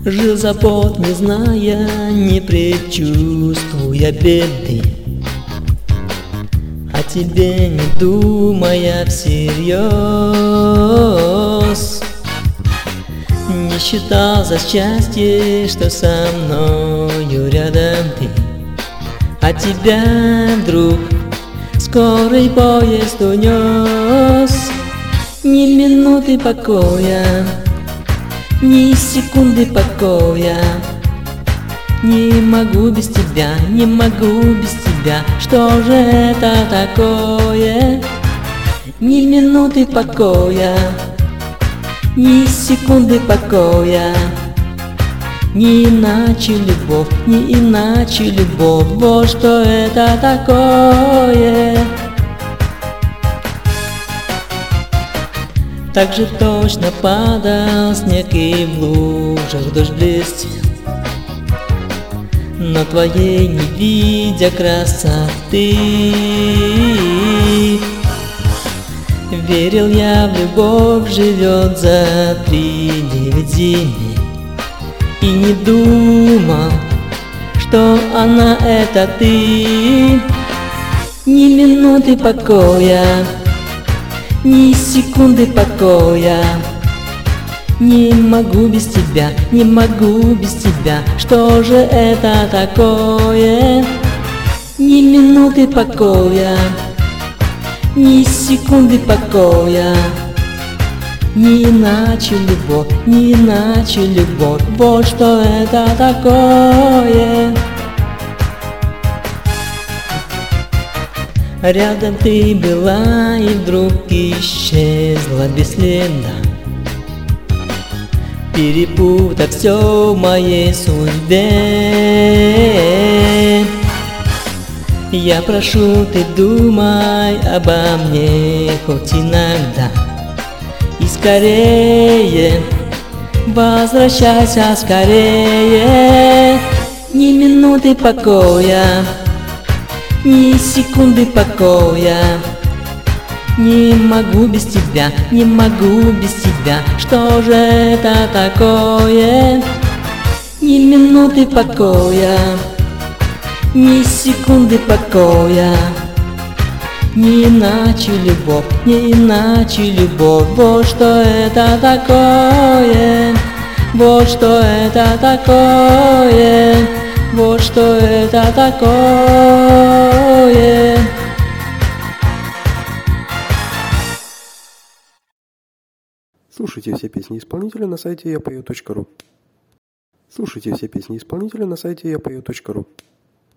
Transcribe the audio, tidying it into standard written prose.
Жил забот, не зная, не предчувствуя беды, о тебе не думая всерьез. Не считал за счастье, что со мною рядом ты, а тебя вдруг скорый поезд унес. Ни минуты покоя, ни секунды покоя. Не могу без тебя, не могу без тебя. Что же это такое? Ни минуты покоя, ни секунды покоя. Не иначе любовь, не иначе любовь. Вот что это такое. Так же точно падал снег, и в лужах дождь блестел, но твоей не видя красоты. Верил я в любовь, живет за 3-9 зимой, и не думал, что она это ты. Ни минуты покоя, ни секунды покоя. Не могу без тебя, не могу без тебя. Что же это такое? Ни минуты покоя, ни секунды покоя. Не иначе любовь, не иначе любовь. Вот что это такое. Рядом ты была и вдруг исчезла бесследно, перепутав все в моей судьбе. Я прошу, ты думай обо мне хоть иногда, и скорее возвращайся скорее. Ни минуты покоя, ни секунды покоя. Не могу без тебя, не могу без тебя. Что же это такое? Ни минуты покоя, ни секунды покоя. Не иначе любовь, не иначе любовь. Вот что это такое. Вот что это такое. Вот что это такое. Слушайте все песни исполнителя на сайте yapою.ru. Слушайте все песни исполнителя на сайте yapою.ru.